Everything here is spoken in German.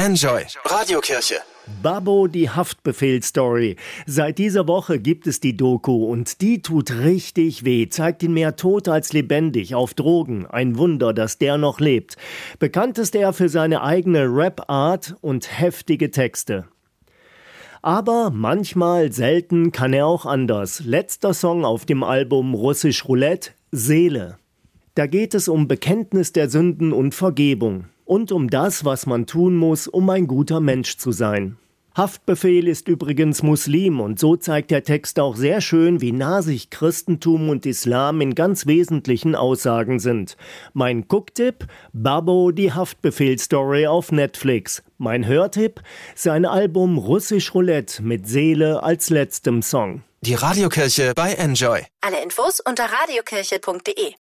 Enjoy Radiokirche. Babbo, die Haftbefehl-Story. Seit dieser Woche gibt es die Doku und die tut richtig weh. Zeigt ihn mehr tot als lebendig, auf Drogen. Ein Wunder, dass der noch lebt. Bekannt ist er für seine eigene Rap-Art und heftige Texte. Aber manchmal, selten, kann er auch anders. Letzter Song auf dem Album Russisch Roulette, Seele. Da geht es um Bekenntnis der Sünden und Vergebung. Und um das, was man tun muss, um ein guter Mensch zu sein. Haftbefehl ist übrigens Muslim und so zeigt der Text auch sehr schön, wie nah sich Christentum und Islam in ganz wesentlichen Aussagen sind. Mein Gucktipp: Babbo, die Haftbefehl-Story auf Netflix. Mein Hörtipp: sein Album Russisch Roulette mit Seele als letztem Song. Die Radiokirche bei Enjoy. Alle Infos unter radiokirche.de.